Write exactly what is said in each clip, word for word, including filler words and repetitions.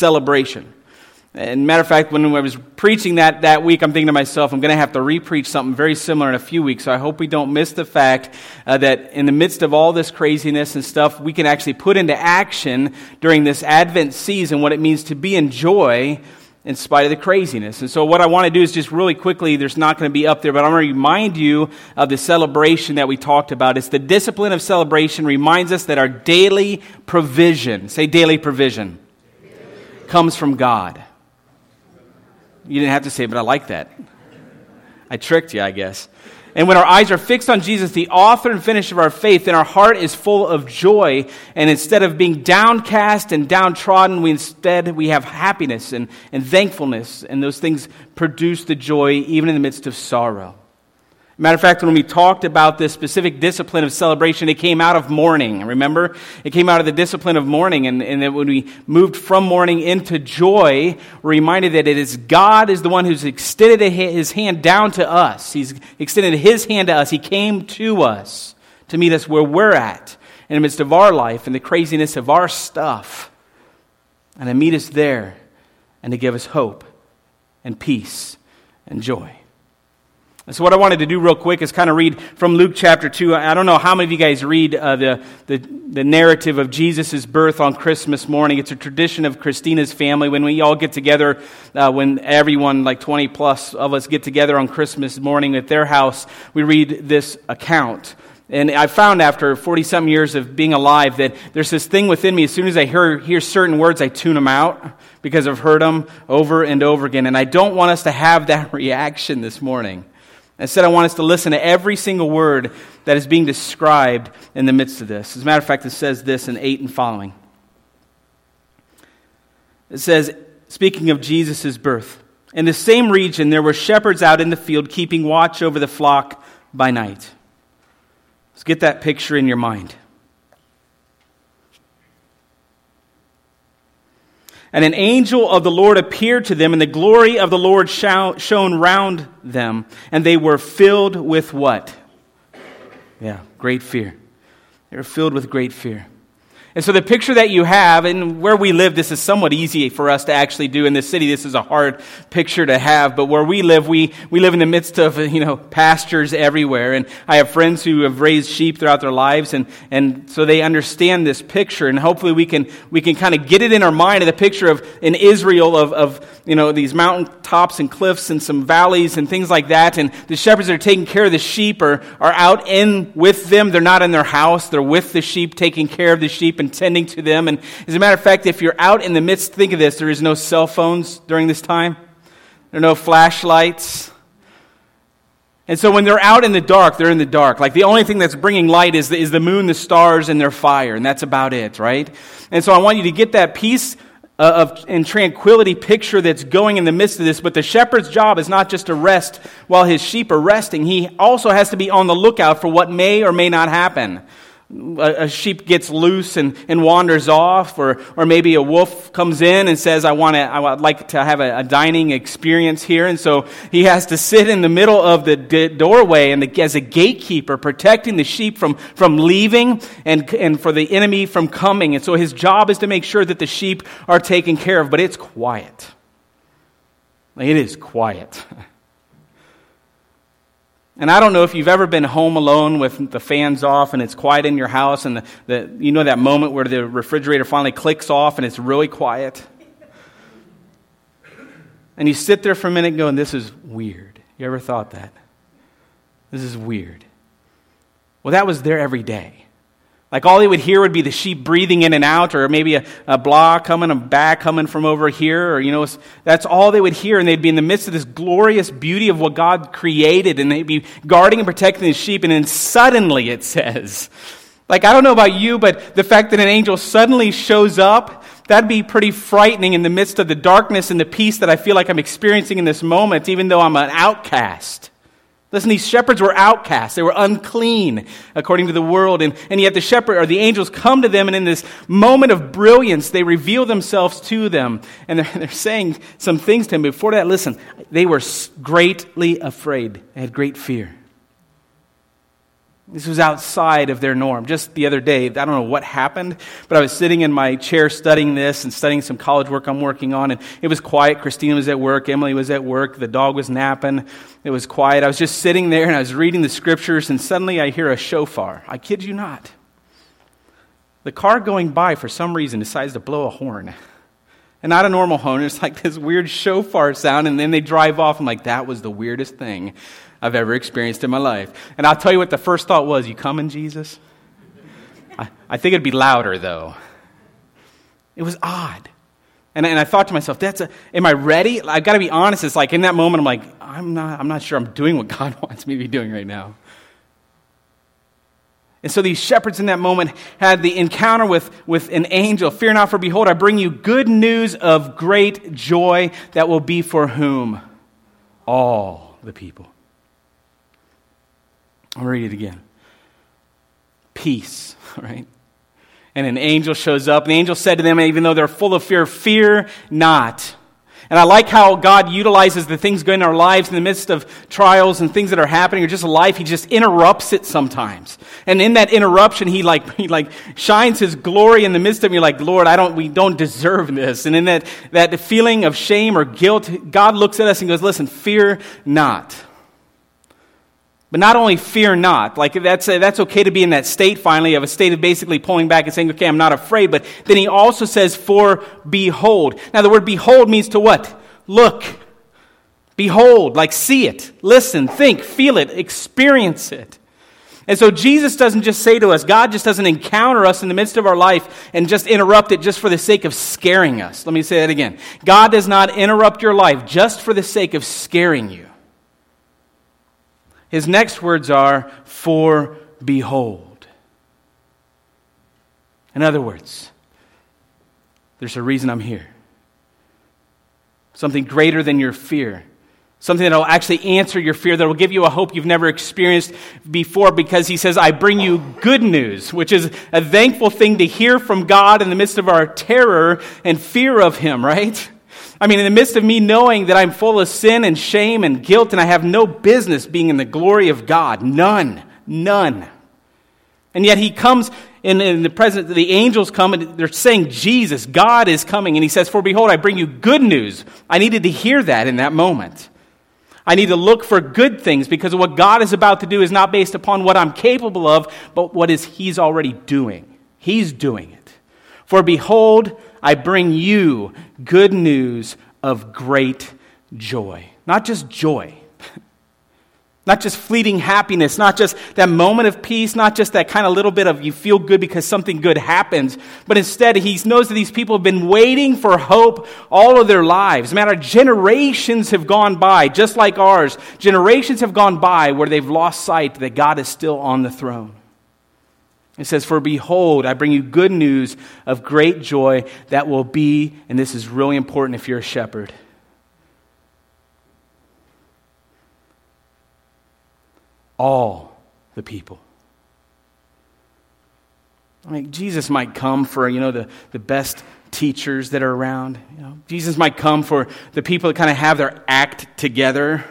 celebration. And matter of fact, when I was preaching that that week, I'm thinking to myself, I'm going to have to re-preach something very similar in a few weeks. So I hope we don't miss the fact uh, that in the midst of all this craziness and stuff, we can actually put into action during this Advent season what it means to be in joy in spite of the craziness. And so what I want to do is just really quickly, there's not going to be up there, but I'm going to remind you of the celebration that we talked about. It's the discipline of celebration reminds us that our daily provision, say daily provision, comes from God. You didn't have to say it, but I like that. I tricked you, I guess. And when our eyes are fixed on Jesus, the author and finisher of our faith, then our heart is full of joy. And instead of being downcast and downtrodden, we instead we have happiness and, and thankfulness. And those things produce the joy even in the midst of sorrow. Matter of fact, when we talked about this specific discipline of celebration, it came out of mourning. Remember? It came out of the discipline of mourning. And, and then when we moved from mourning into joy, we're reminded that it is God is the one who's extended his hand down to us. He's extended his hand to us. He came to us to meet us where we're at in the midst of our life and the craziness of our stuff. And to meet us there and to give us hope and peace and joy. And so what I wanted to do real quick is kind of read from Luke chapter two. I don't know how many of you guys read uh, the, the the narrative of Jesus' birth on Christmas morning. It's a tradition of Christina's family. When we all get together, uh, when everyone, like twenty plus of us get together on Christmas morning at their house, we read this account. And I found after forty-some years of being alive that there's this thing within me. As soon as I hear, hear certain words, I tune them out because I've heard them over and over again. And I don't want us to have that reaction this morning. Instead, I want us to listen to every single word that is being described in the midst of this. As a matter of fact, it says this in eight and following. It says, speaking of Jesus' birth, in the same region there were shepherds out in the field keeping watch over the flock by night. Let's get that picture in your mind. And an angel of the Lord appeared to them, and the glory of the Lord shone round them. And they were filled with what? Yeah, great fear. They were filled with great fear. And so the picture that you have, and where we live, this is somewhat easy for us to actually do. In this city, this is a hard picture to have. But where we live, we, we live in the midst of, you know, pastures everywhere. And I have friends who have raised sheep throughout their lives, and, and so they understand this picture. And hopefully we can we can kind of get it in our mind of the picture of in Israel of, of you know, these mountain tops and cliffs and some valleys and things like that. And the shepherds that are taking care of the sheep are, are out in with them. They're not in their house. They're with the sheep, taking care of the sheep and tending to them. And as a matter of fact, if you're out in the midst, think of this, there is no cell phones during this time. There are no flashlights. And so when they're out in the dark, they're in the dark. Like the only thing that's bringing light is the, is the moon, the stars, and their fire. And that's about it, right? And so I want you to get that peace of and tranquility picture that's going in the midst of this. But the shepherd's job is not just to rest while his sheep are resting. He also has to be on the lookout for what may or may not happen. A sheep gets loose and, and wanders off, or or maybe a wolf comes in and says, I want to, I would like to have a, a dining experience here. And so he has to sit in the middle of the d- doorway and the, as a gatekeeper, protecting the sheep from, from leaving and, and for the enemy from coming. And so his job is to make sure that the sheep are taken care of, but it's quiet. Like, it is quiet. And I don't know if you've ever been home alone with the fans off and it's quiet in your house, and the, the you know that moment where the refrigerator finally clicks off and it's really quiet? And you sit there for a minute going, this is weird. You ever thought that? This is weird. Well, that was there every day. Like all they would hear would be the sheep breathing in and out, or maybe a, a blah coming, a baa coming from over here, or, you know, that's all they would hear. And they'd be in the midst of this glorious beauty of what God created, and they'd be guarding and protecting the sheep. And then suddenly, it says, like, I don't know about you, but the fact that an angel suddenly shows up, that'd be pretty frightening in the midst of the darkness and the peace that I feel like I'm experiencing in this moment, even though I'm an outcast. Listen, these shepherds were outcasts. They were unclean, according to the world. And, and yet the shepherd or the angels come to them, and in this moment of brilliance, they reveal themselves to them. And they're, they're saying some things to them. Before that, listen, they were greatly afraid. They had great fear. This was outside of their norm. Just the other day, I don't know what happened, but I was sitting in my chair studying this and studying some college work I'm working on, and it was quiet. Christina was at work. Emily was at work. The dog was napping. It was quiet. I was just sitting there, and I was reading the scriptures, and suddenly I hear a shofar. I kid you not. The car going by, for some reason, decides to blow a horn. And not a normal horn. It's like this weird shofar sound, and then they drive off. I'm like, that was the weirdest thing I've ever experienced in my life. And I'll tell you what the first thought was. You coming, Jesus? I, I think it'd be louder, though. It was odd. And, and I thought to myself, "That's a. Am I ready?" I've got to be honest. It's like in that moment, I'm like, I'm not, I'm not sure I'm doing what God wants me to be doing right now. And so these shepherds in that moment had the encounter with, with an angel. Fear not, for behold, I bring you good news of great joy that will be for whom? All the people. I'll read it again. Peace, right? And an angel shows up. And the angel said to them, even though they're full of fear, fear not. And I like how God utilizes the things going in our lives in the midst of trials and things that are happening or just life. He just interrupts it sometimes. And in that interruption, he like he like shines his glory in the midst of it. You're like, Lord, I don't we don't deserve this. And in that, that feeling of shame or guilt, God looks at us and goes, listen, fear not. But not only fear not, like that's that's okay to be in that state finally of a state of basically pulling back and saying, okay, I'm not afraid. But then he also says, for behold. Now the word behold means to what? Look. Behold, like see it, listen, think, feel it, experience it. And so Jesus doesn't just say to us, God just doesn't encounter us in the midst of our life and just interrupt it just for the sake of scaring us. Let me say that again. God does not interrupt your life just for the sake of scaring you. His next words are, for behold. In other words, there's a reason I'm here. Something greater than your fear. Something that will actually answer your fear, that will give you a hope you've never experienced before, because he says, I bring you good news, which is a thankful thing to hear from God in the midst of our terror and fear of him, right? I mean, in the midst of me knowing that I'm full of sin and shame and guilt and I have no business being in the glory of God. None. None. And yet he comes in, in the presence, the angels come and they're saying, Jesus, God is coming. And he says, for behold, I bring you good news. I needed to hear that in that moment. I need to look for good things because what God is about to do is not based upon what I'm capable of, but what is he's already doing. He's doing it. For behold, I bring you good news of great joy. Not just joy. Not just fleeting happiness. Not just that moment of peace. Not just that kind of little bit of you feel good because something good happens. But instead, he knows that these people have been waiting for hope all of their lives. Man, our generations have gone by, just like ours. Generations have gone by where they've lost sight that God is still on the throne. It says, for behold, I bring you good news of great joy that will be, and this is really important if you're a shepherd, all the people. I mean, Jesus might come for, you know, the, the best teachers that are around. You know, Jesus might come for the people that kind of have their act together.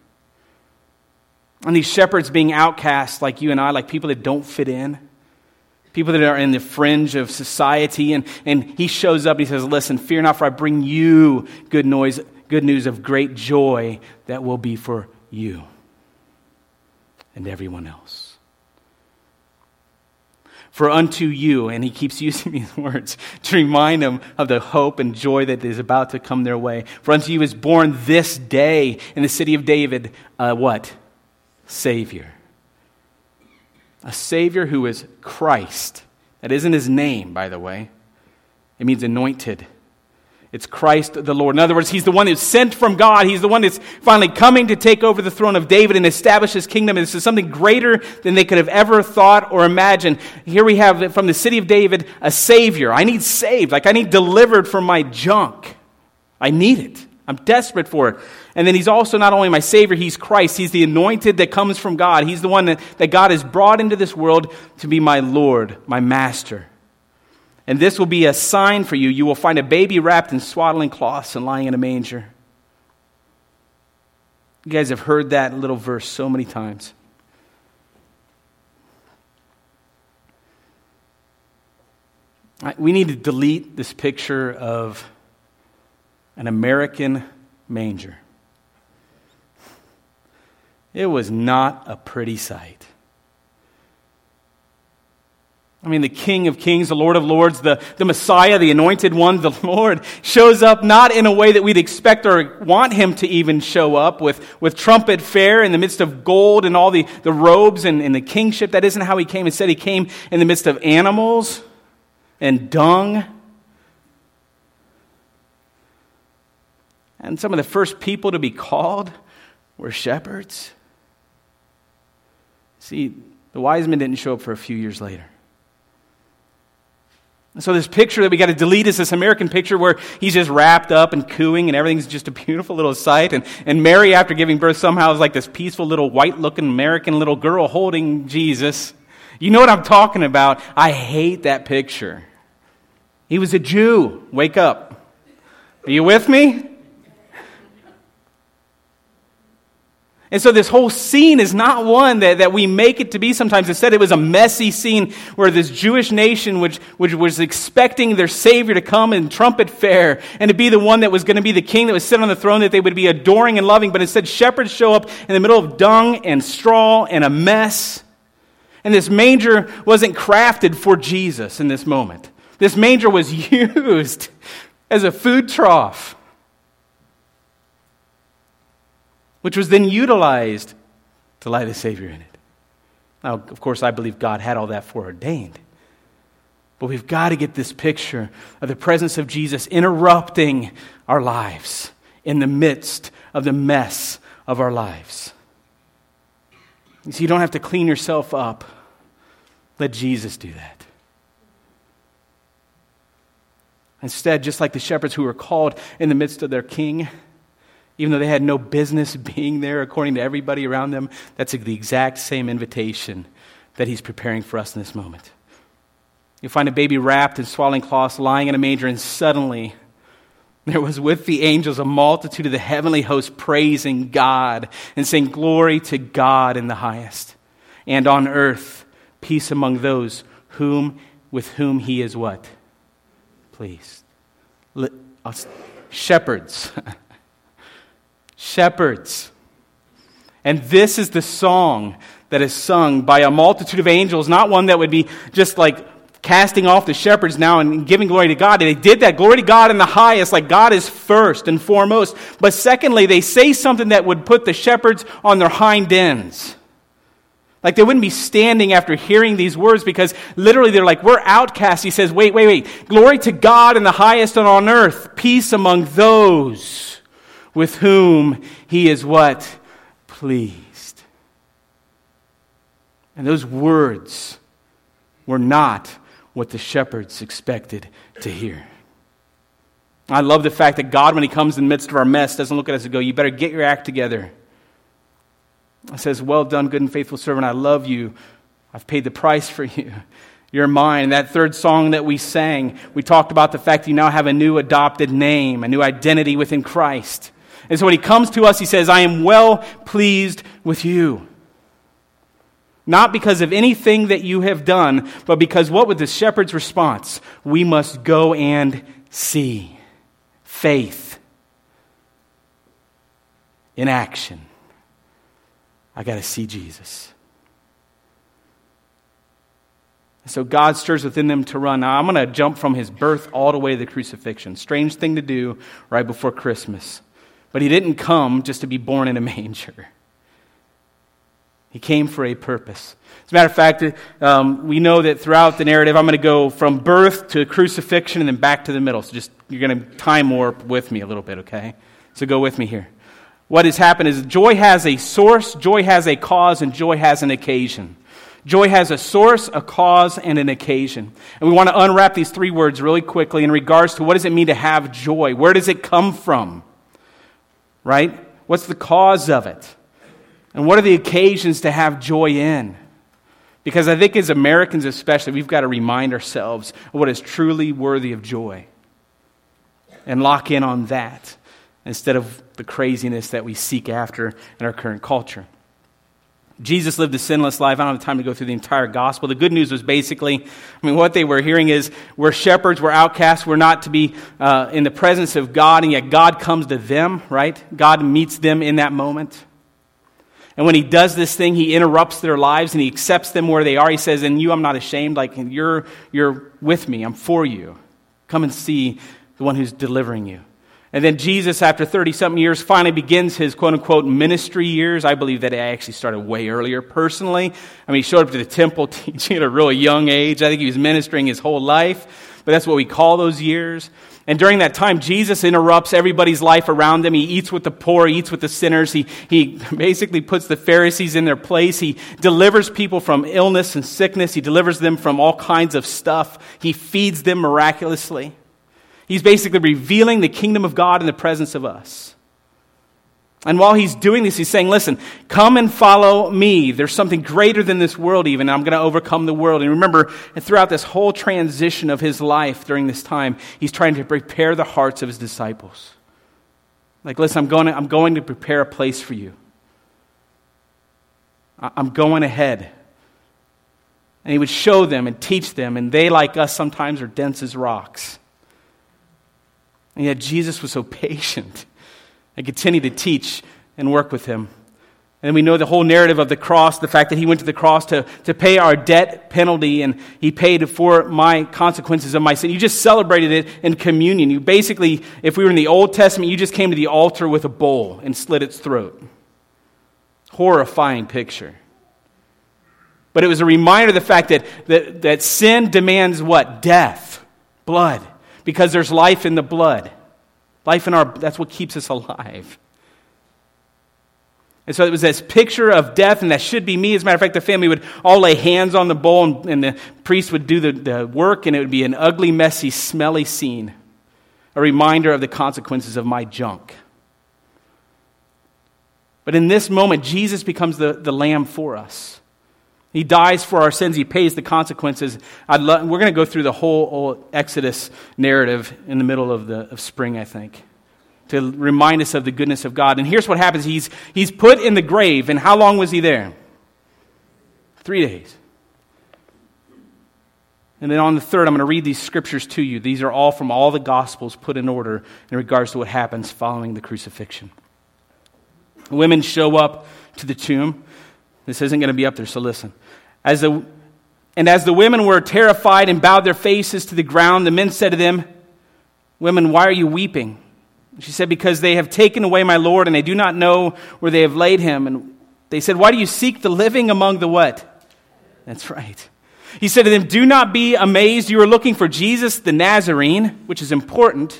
And these shepherds being outcasts like you and I, like people that don't fit in. People that are in the fringe of society, and, and he shows up and he says, listen, fear not, for I bring you good noise, good news of great joy that will be for you and everyone else. For unto you, and he keeps using these words to remind them of the hope and joy that is about to come their way. For unto you is born this day in the city of David, uh, what? Savior. A Savior who is Christ. That isn't his name, by the way. It means anointed. It's Christ the Lord. In other words, he's the one that's sent from God. He's the one that's finally coming to take over the throne of David and establish his kingdom. This is something greater than they could have ever thought or imagined. Here we have from the city of David a Savior. I need saved. Like I need delivered from my junk. I need it. I'm desperate for it. And then he's also not only my Savior, he's Christ. He's the anointed that comes from God. He's the one that, that God has brought into this world to be my Lord, my Master. And this will be a sign for you. You will find a baby wrapped in swaddling cloths and lying in a manger. You guys have heard that little verse so many times. We need to delete this picture of an American manger. It was not a pretty sight. I mean, the King of Kings, the Lord of Lords, the, the Messiah, the Anointed One, the Lord, shows up not in a way that we'd expect or want him to even show up, with, with trumpet fair in the midst of gold and all the, the robes and, and the kingship. That isn't how he came. Instead, he came in the midst of animals and dung. And some of the first people to be called were shepherds. See, the wise men didn't show up for a few years later. So this picture that we got to delete is this American picture where he's just wrapped up and cooing and everything's just a beautiful little sight. And, and Mary, after giving birth, somehow is like this peaceful little white-looking American little girl holding Jesus. You know what I'm talking about. I hate that picture. He was a Jew. Wake up. Are you with me? And so this whole scene is not one that, that we make it to be sometimes. Instead, it was a messy scene where this Jewish nation, which, which was expecting their Savior to come in trumpet fair and to be the one that was going to be the king that was sitting on the throne that they would be adoring and loving. But instead, shepherds show up in the middle of dung and straw and a mess. And this manger wasn't crafted for Jesus in this moment. This manger was used as a food trough, which was then utilized to lie the Savior in it. Now, of course, I believe God had all that foreordained. But we've got to get this picture of the presence of Jesus interrupting our lives in the midst of the mess of our lives. You see, you don't have to clean yourself up. Let Jesus do that. Instead, just like the shepherds who were called in the midst of their king, even though they had no business being there according to everybody around them, that's the exact same invitation that he's preparing for us in this moment. You find a baby wrapped in swaddling cloths lying in a manger, and suddenly there was with the angels a multitude of the heavenly host praising God and saying, "Glory to God in the highest, and on earth peace among those whom with whom he is" what? Pleased. Shepherds. Shepherds. And this is the song that is sung by a multitude of angels, not one that would be just like casting off the shepherds now and giving glory to God. They did that, glory to God in the highest, like God is first and foremost. But secondly, they say something that would put the shepherds on their hind ends. Like they wouldn't be standing after hearing these words, because literally they're like, we're outcasts. He says, wait, wait, wait. Glory to God in the highest and on earth, peace among those with whom he is what? Pleased. And those words were not what the shepherds expected to hear. I love the fact that God, when he comes in the midst of our mess, doesn't look at us and go, you better get your act together. He says, well done, good and faithful servant. I love you. I've paid the price for you. You're mine. And that third song that we sang, we talked about the fact that you now have a new adopted name, a new identity within Christ. And so when he comes to us, he says, I am well pleased with you. Not because of anything that you have done, but because what was the shepherd's response? We must go and see. Faith in action. I got to see Jesus. So God stirs within them to run. Now I'm going to jump from his birth all the way to the crucifixion. Strange thing to do right before Christmas. But he didn't come just to be born in a manger. He came for a purpose. As a matter of fact, um, we know that throughout the narrative, I'm going to go from birth to crucifixion and then back to the middle. So just, you're going to time warp with me a little bit, okay? So go with me here. What has happened is joy has a source, joy has a cause, and joy has an occasion. Joy has a source, a cause, and an occasion. And we want to unwrap these three words really quickly in regards to what does it mean to have joy? Where does it come from? Right? What's the cause of it? And what are the occasions to have joy in? Because I think as Americans especially, we've got to remind ourselves of what is truly worthy of joy. And lock in on that instead of the craziness that we seek after in our current culture. Jesus lived a sinless life. I don't have time to go through the entire gospel. The good news was basically, I mean, what they were hearing is we're shepherds, we're outcasts, we're not to be uh, in the presence of God, and yet God comes to them, right? God meets them in that moment. And when he does this thing, he interrupts their lives and he accepts them where they are. He says, "In you I'm not ashamed, like you're you're with me, I'm for you. Come and see the one who's delivering you." And then Jesus, after thirty-something years, finally begins his quote-unquote ministry years. I believe that it actually started way earlier, personally. I mean, he showed up to the temple teaching at a really young age. I think he was ministering his whole life, but that's what we call those years. And during that time, Jesus interrupts everybody's life around him. He eats with the poor, he eats with the sinners. He, he basically puts the Pharisees in their place. He delivers people from illness and sickness. He delivers them from all kinds of stuff. He feeds them miraculously. He's basically revealing the kingdom of God in the presence of us. And while he's doing this, he's saying, listen, come and follow me. There's something greater than this world even. I'm going to overcome the world. And remember, throughout this whole transition of his life during this time, he's trying to prepare the hearts of his disciples. Like, listen, I'm going to, I'm going to prepare a place for you. I'm going ahead. And he would show them and teach them. And they, like us, sometimes are dense as rocks. And yet Jesus was so patient and continued to teach and work with him. And we know the whole narrative of the cross, the fact that he went to the cross to, to pay our debt penalty, and he paid for my consequences of my sin. You just celebrated it in communion. You basically, if we were in the Old Testament, you just came to the altar with a bowl and slit its throat. Horrifying picture. But it was a reminder of the fact that, that, that sin demands what? Death. Blood. Because there's life in the blood. Life in our, that's what keeps us alive. And so it was this picture of death, and that should be me. As a matter of fact, the family would all lay hands on the bowl, and, and the priest would do the, the work, and it would be an ugly, messy, smelly scene. A reminder of the consequences of my junk. But in this moment, Jesus becomes the, the lamb for us. He dies for our sins. He pays the consequences. I'd lo- we're going to go through the whole old Exodus narrative in the middle of the of spring, I think, to remind us of the goodness of God. And here's what happens. He's, he's put in the grave. And how long was he there? Three days. And then on the third, I'm going to read these scriptures to you. These are all from all the Gospels put in order in regards to what happens following the crucifixion. Women show up to the tomb. This isn't going to be up there, so listen. As the, and as the women were terrified and bowed their faces to the ground, the men said to them, "Women, why are you weeping?" She said, "Because they have taken away my Lord, and I do not know where they have laid him." And they said, "Why do you seek the living among the what?" That's right. He said to them, "Do not be amazed. You are looking for Jesus the Nazarene," which is important,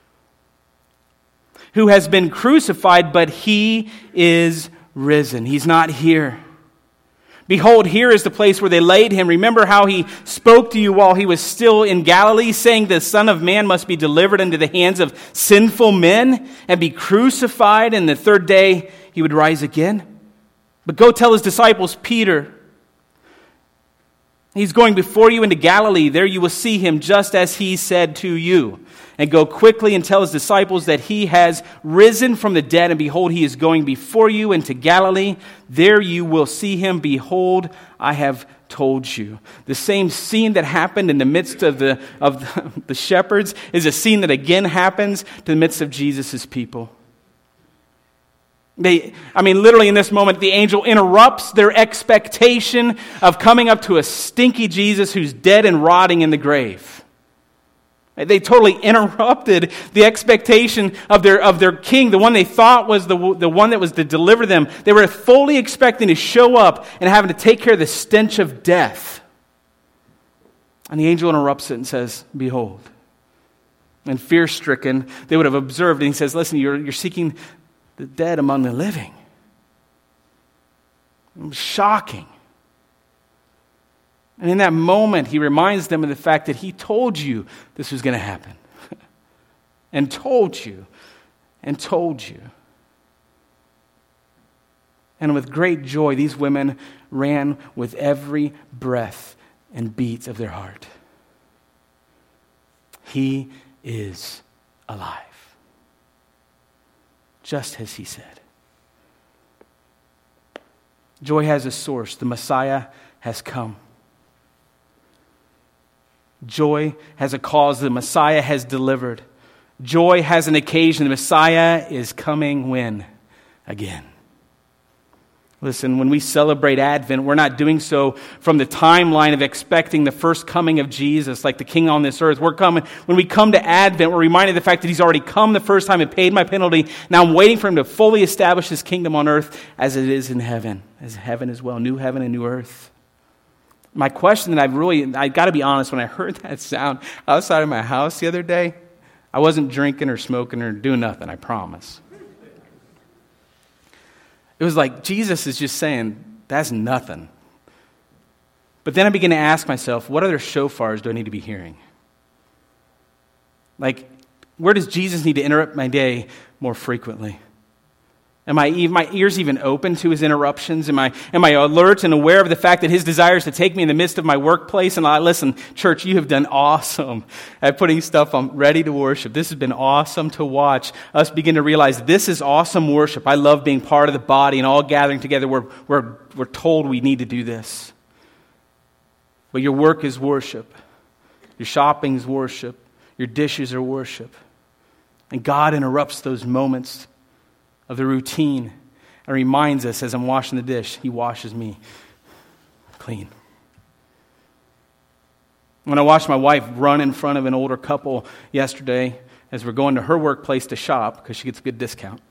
"who has been crucified, but he is risen." He's not here. "Behold, here is the place where they laid him. Remember how he spoke to you while he was still in Galilee, saying the Son of Man must be delivered into the hands of sinful men and be crucified, and the third day he would rise again. But go tell his disciples, Peter, he's going before you into Galilee. There you will see him just as he said to you. And go quickly and tell his disciples that he has risen from the dead, and behold, he is going before you into Galilee. There you will see him. Behold, I have told you." The same scene that happened in the midst of the, of the, the shepherds is a scene that again happens to the midst of Jesus' people. They, I mean, literally in this moment, the angel interrupts their expectation of coming up to a stinky Jesus who's dead and rotting in the grave. They totally interrupted the expectation of their of their king, the one they thought was the, the one that was to deliver them. They were fully expecting to show up and having to take care of the stench of death. And the angel interrupts it and says, "Behold." And fear-stricken, they would have observed, and he says, "Listen, you're, you're seeking the dead among the living." It was shocking. And in that moment, he reminds them of the fact that he told you this was going to happen. and told you, and told you. And with great joy, these women ran with every breath and beat of their heart. He is alive. Just as he said. Joy has a source. The Messiah has come. Joy has a cause. The Messiah has delivered. Joy has an occasion. The Messiah is coming when? Again. Listen, when we celebrate Advent, we're not doing so from the timeline of expecting the first coming of Jesus, like the King on this earth. We're coming, when we come to Advent, we're reminded of the fact that He's already come the first time and paid my penalty. Now I'm waiting for Him to fully establish His kingdom on earth as it is in heaven, as heaven as well, new heaven and new earth. My question that I've really, I got to be honest, when I heard that sound outside of my house the other day, I wasn't drinking or smoking or doing nothing, I promise. It was like Jesus is just saying, that's nothing. But then I began to ask myself, what other shofars do I need to be hearing? Like, where does Jesus need to interrupt my day more frequently? Am I, my ears even open to His interruptions? Am I, am I alert and aware of the fact that His desire is to take me in the midst of my workplace? And I, listen, church, you have done awesome at putting stuff on ready to worship. This has been awesome to watch us begin to realize this is awesome worship. I love being part of the body and all gathering together. We're, we're, we're told we need to do this. But your work is worship. Your shopping is worship. Your dishes are worship. And God interrupts those moments of the routine and reminds us, as I'm washing the dish, He washes me clean. When I watched my wife run in front of an older couple yesterday as we're going to her workplace to shop because she gets a good discount.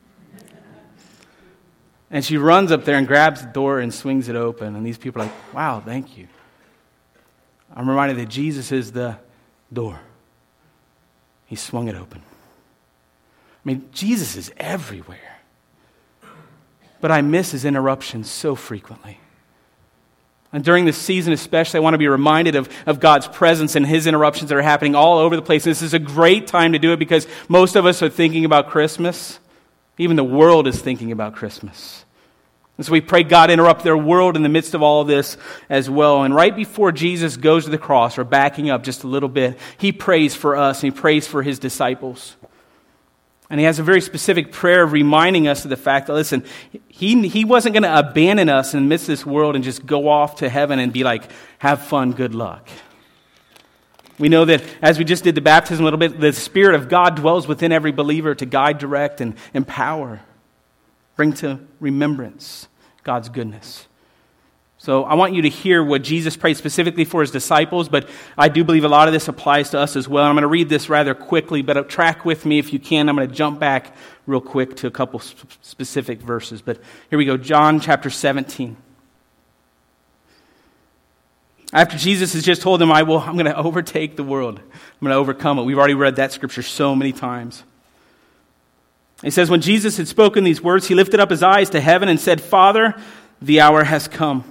And she runs up there and grabs the door and swings it open. And these people are like, wow, thank you. I'm reminded that Jesus is the door. He swung it open. I mean, Jesus is everywhere. But I miss His interruptions so frequently. And during this season especially, I want to be reminded of, of God's presence and His interruptions that are happening all over the place. This is a great time to do it because most of us are thinking about Christmas. Even the world is thinking about Christmas. And so we pray God interrupt their world in the midst of all of this as well. And right before Jesus goes to the cross, or backing up just a little bit, He prays for us and He prays for His disciples. And He has a very specific prayer reminding us of the fact that, listen, He, he wasn't going to abandon us in the midst of this world and just go off to heaven and be like, have fun, good luck. We know that as we just did the baptism a little bit, the Spirit of God dwells within every believer to guide, direct, and empower. Bring to remembrance God's goodness. So I want you to hear what Jesus prayed specifically for His disciples, but I do believe a lot of this applies to us as well. I'm going to read this rather quickly, but track with me if you can. I'm going to jump back real quick to a couple specific verses. But here we go, John chapter seventeen. After Jesus has just told them, I will, I'm going to overtake the world. I'm going to overcome it. We've already read that scripture so many times. He says, when Jesus had spoken these words, He lifted up His eyes to heaven and said, Father, the hour has come.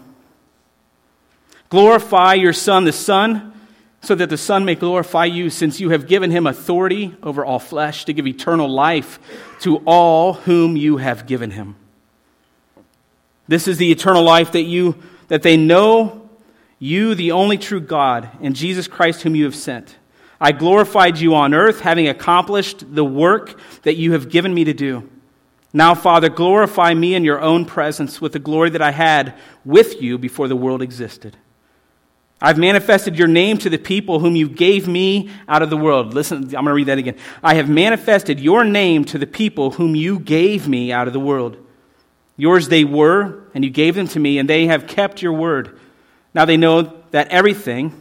Glorify your Son, the Son, so that the Son may glorify you, since you have given Him authority over all flesh to give eternal life to all whom you have given Him. This is the eternal life that you that they know you, the only true God, and Jesus Christ whom you have sent. I glorified you on earth, having accomplished the work that you have given me to do. Now, Father, glorify me in your own presence with the glory that I had with you before the world existed. I've manifested your name to the people whom you gave me out of the world. Listen, I'm going to read that again. I have manifested your name to the people whom you gave me out of the world. Yours they were, and you gave them to me, and they have kept your word. Now they know that everything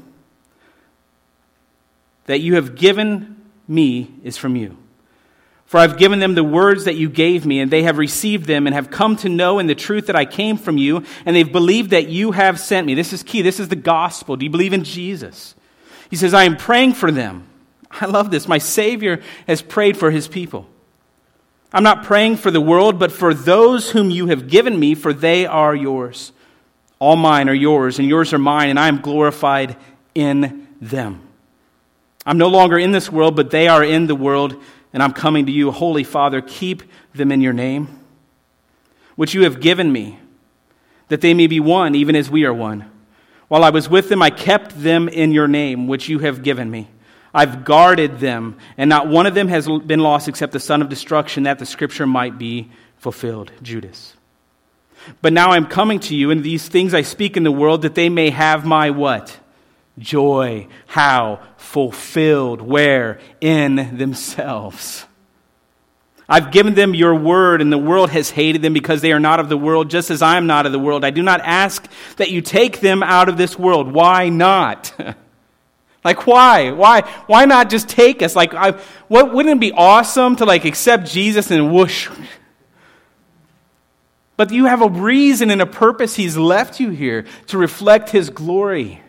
that you have given me is from you. For I've given them the words that you gave me, and they have received them and have come to know in the truth that I came from you, and they've believed that you have sent me. This is key. This is the gospel. Do you believe in Jesus? He says, I am praying for them. I love this. My Savior has prayed for His people. I'm not praying for the world, but for those whom you have given me, for they are yours. All mine are yours, and yours are mine, and I am glorified in them. I'm no longer in this world, but they are in the world, and I'm coming to you. Holy Father, keep them in your name, which you have given me, that they may be one, even as we are one. While I was with them, I kept them in your name, which you have given me. I've guarded them, and not one of them has been lost except the son of destruction, that the scripture might be fulfilled. Judas. But now I'm coming to you, and these things I speak in the world, that they may have my what? Joy. How? Fulfilled. Where? In themselves. I've given them your word, and the world has hated them because they are not of the world, just as I am not of the world. I do not ask that you take them out of this world. Why not? Like, why? Why? Why not just take us? Like, I, what, wouldn't it be awesome to like accept Jesus and whoosh? But you have a reason and a purpose He's left you here to reflect His glory.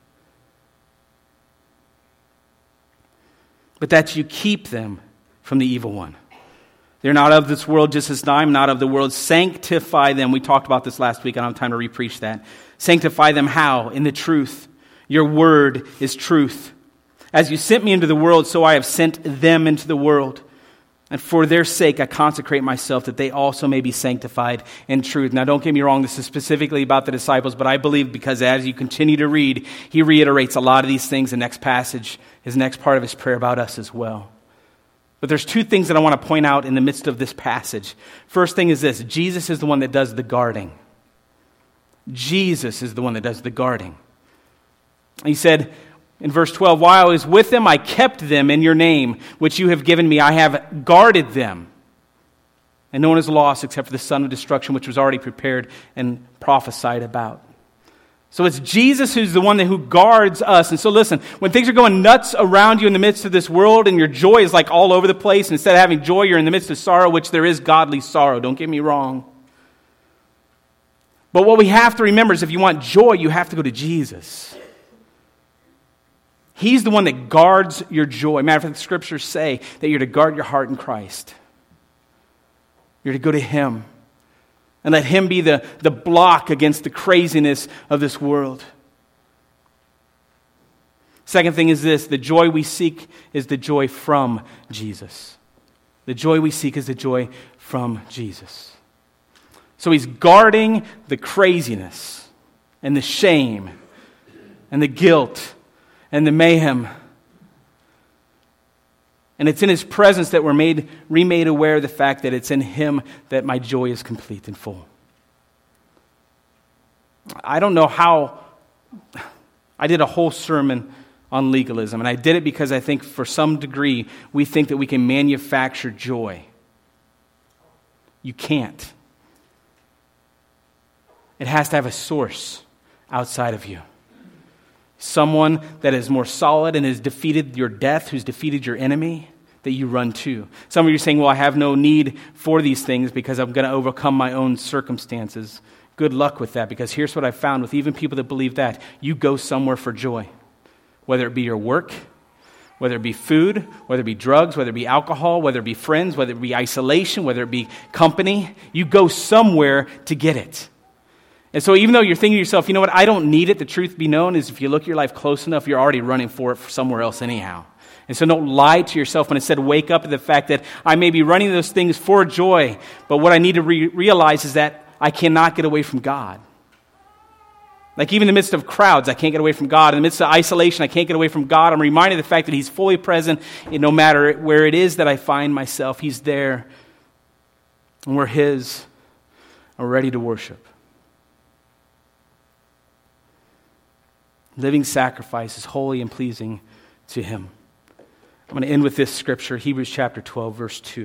But that you keep them from the evil one. They're not of this world, just as I am not of the world. Sanctify them. We talked about this last week. I don't have time to re-preach that. Sanctify them how? In the truth. Your word is truth. As you sent me into the world, so I have sent them into the world. And for their sake I consecrate myself, that they also may be sanctified in truth. Now don't get me wrong, this is specifically about the disciples, but I believe because as you continue to read, he reiterates a lot of these things in the next passage, his next part of his prayer about us as well. But there's two things that I want to point out in the midst of this passage. First thing is this: Jesus is the one that does the guarding. Jesus is the one that does the guarding. He said in verse twelve, while I was with them, I kept them in your name, which you have given me. I have guarded them. And no one is lost except for the son of destruction, which was already prepared and prophesied about. So it's Jesus who's the one that, who guards us. And so listen, when things are going nuts around you in the midst of this world and your joy is like all over the place, and instead of having joy, you're in the midst of sorrow, which there is godly sorrow. Don't get me wrong. But what we have to remember is if you want joy, you have to go to Jesus. He's the one that guards your joy. Matter of fact, the scriptures say that you're to guard your heart in Christ. You're to go to Him. And let Him be the, the block against the craziness of this world. Second thing is this: the joy we seek is the joy from Jesus. The joy we seek is the joy from Jesus. So He's guarding the craziness and the shame and the guilt and the mayhem. And it's in His presence that we're made, remade aware of the fact that it's in Him that my joy is complete and full. I don't know how. I did a whole sermon on legalism, and I did it because I think for some degree we think that we can manufacture joy. You can't. It has to have a source outside of you. Someone that is more solid and has defeated your death, who's defeated your enemy, that you run to. Some of you are saying, well, I have no need for these things because I'm going to overcome my own circumstances. Good luck with that, because here's what I found with even people that believe that. You go somewhere for joy. Whether it be your work, whether it be food, whether it be drugs, whether it be alcohol, whether it be friends, whether it be isolation, whether it be company, you go somewhere to get it. And so even though you're thinking to yourself, you know what, I don't need it, the truth be known is if you look at your life close enough, you're already running for it somewhere else anyhow. And so don't lie to yourself, but instead wake up to the fact that I may be running those things for joy, but what I need to re- realize is that I cannot get away from God. Like even in the midst of crowds, I can't get away from God. In the midst of isolation, I can't get away from God. I'm reminded of the fact that He's fully present no matter where it is that I find myself. He's there, and we're His, and we're ready to worship. Living sacrifice is holy and pleasing to Him. I'm going to end with this scripture, Hebrews chapter twelve, verse two.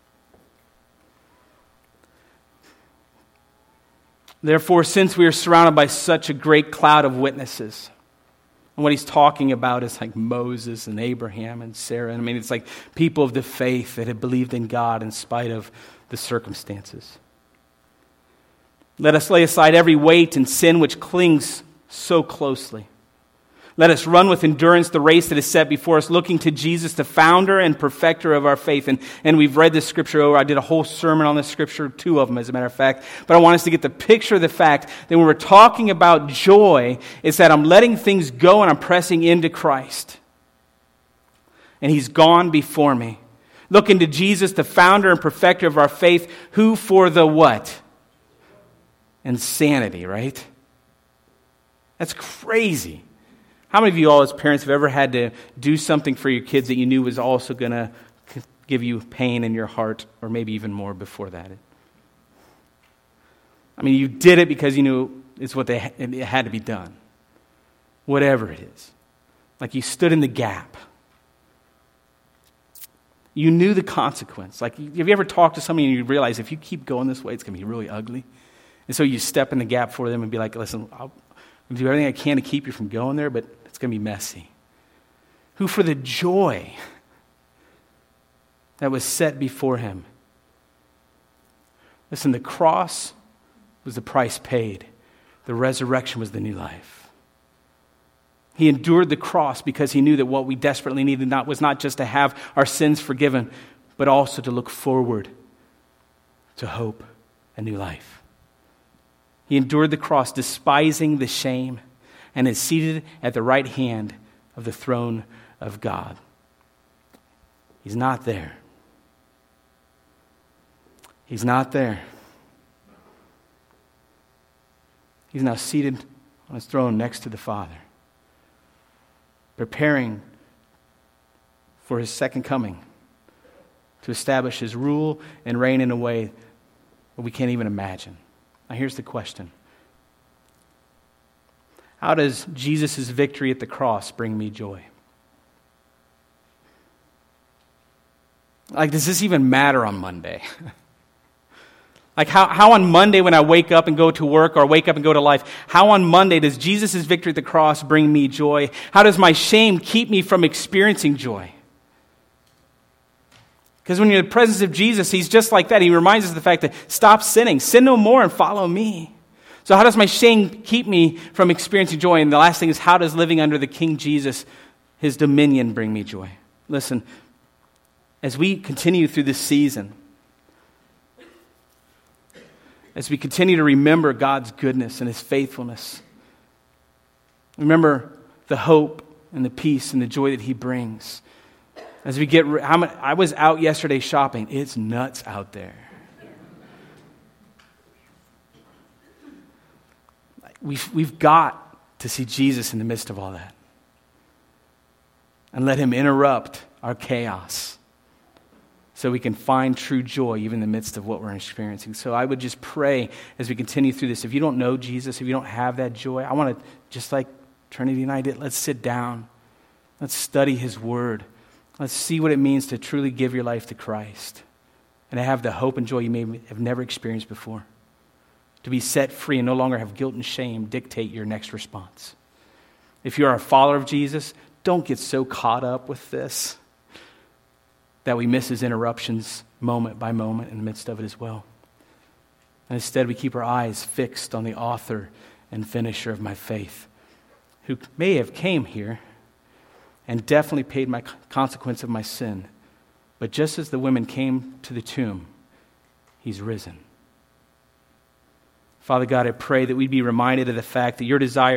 Therefore, since we are surrounded by such a great cloud of witnesses, and what he's talking about is like Moses and Abraham and Sarah. I mean, it's like people of the faith that had believed in God in spite of the circumstances. Let us lay aside every weight and sin which clings so closely. Let us run with endurance the race that is set before us, looking to Jesus, the founder and perfecter of our faith. And, and we've read this scripture over. I did a whole sermon on this scripture, two of them as a matter of fact. But I want us to get the picture of the fact that when we're talking about joy, it's that I'm letting things go and I'm pressing into Christ. And He's gone before me. Looking to Jesus, the founder and perfecter of our faith, who for the what? Insanity, right? That's crazy. How many of you all as parents have ever had to do something for your kids that you knew was also going to give you pain in your heart, or maybe even more before that? I mean, you did it because you knew it's what they it had to be done. Whatever it is. Like you stood in the gap. You knew the consequence. Like, have you ever talked to somebody and you realize if you keep going this way, it's going to be really ugly? And so you step in the gap for them and be like, listen, I'll do everything I can to keep you from going there, but it's going to be messy. Who for the joy that was set before him. Listen, the cross was the price paid. The resurrection was the new life. He endured the cross because he knew that what we desperately needed not was not just to have our sins forgiven, but also to look forward to hope and new life. He endured the cross, despising the shame, and is seated at the right hand of the throne of God. He's not there. He's not there. He's now seated on his throne next to the Father, preparing for his second coming to establish his rule and reign in a way that we can't even imagine. Now here's the question. How does Jesus' victory at the cross bring me joy? Like, does this even matter on Monday? Like, how, how on Monday when I wake up and go to work or wake up and go to life, how on Monday does Jesus' victory at the cross bring me joy? How does my shame keep me from experiencing joy? Because when you're in the presence of Jesus, he's just like that. He reminds us of the fact that stop sinning, sin no more and follow me. So how does my shame keep me from experiencing joy? And the last thing is, how does living under the King Jesus, his dominion, bring me joy? Listen, as we continue through this season, as we continue to remember God's goodness and his faithfulness, remember the hope and the peace and the joy that he brings. As we get, I was out yesterday shopping. It's nuts out there. We've, we've got to see Jesus in the midst of all that. And let him interrupt our chaos so we can find true joy even in the midst of what we're experiencing. So I would just pray as we continue through this. If you don't know Jesus, if you don't have that joy, I want to, just like Trinity and I did, let's sit down. Let's study his word. Let's see what it means to truly give your life to Christ and to have the hope and joy you may have never experienced before. To be set free and no longer have guilt and shame dictate your next response. If you are a follower of Jesus, don't get so caught up with this that we miss his interruptions moment by moment in the midst of it as well. And instead we keep our eyes fixed on the author and finisher of my faith, who may have came here and definitely paid my consequence of my sin, but just as the women came to the tomb, he's risen. Father God, I pray that we'd be reminded of the fact that your desire